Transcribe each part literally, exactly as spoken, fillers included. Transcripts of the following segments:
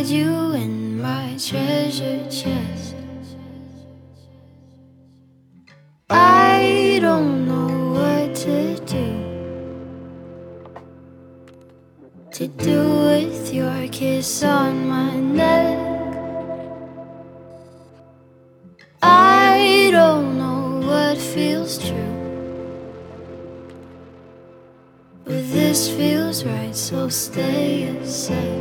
hide you in my treasure chest. I don't know what to do To do with your kiss on my neck. I don't know what feels true, but this feels right, so stay a sec.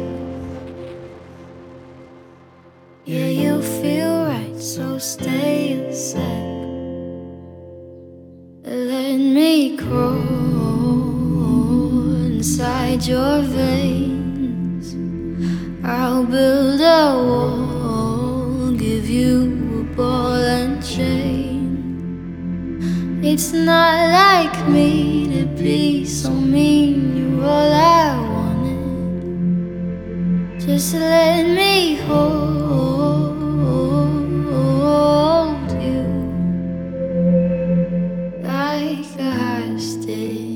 Yeah, you feel right, so stay a sec. Let me crawl inside your veins. I'll build a wall, give you a ball and chain. It's not like me to be so mean, you're all I wanted. Just let me hold you like a hostage.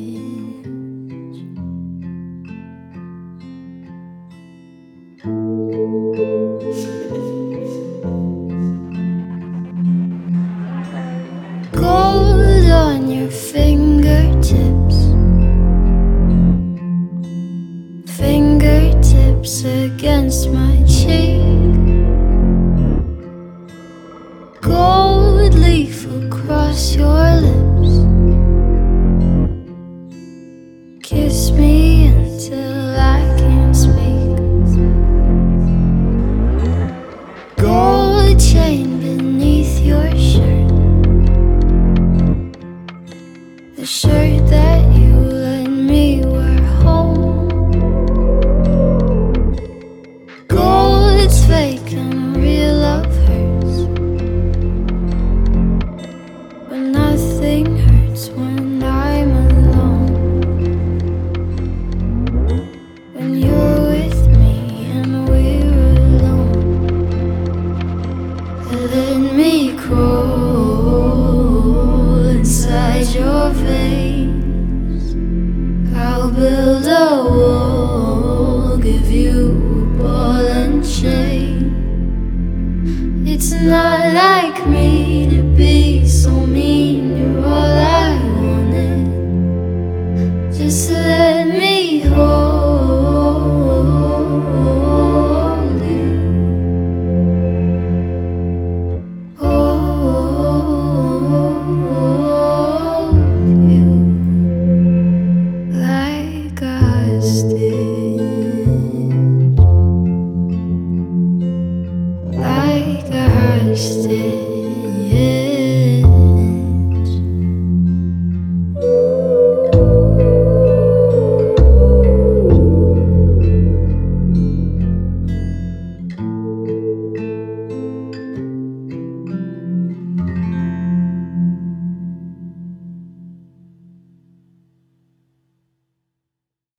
Gold on your fingertips, fingertips against my cheek. Gold leaf across your lips. Kiss me until I can't speak. Gold chain beneath your shirt, the shirt that you let me wear home. Gold's fake and real love hurts, but nothing hurts when I'm alone. When you're with me and we're alone. Let me crawl inside your veins. I'll build a wall, give you a ball and chain. It's not like me to be so mean, you're all I wanted. Just let me hold you, hold you like a hostage, like a hostage.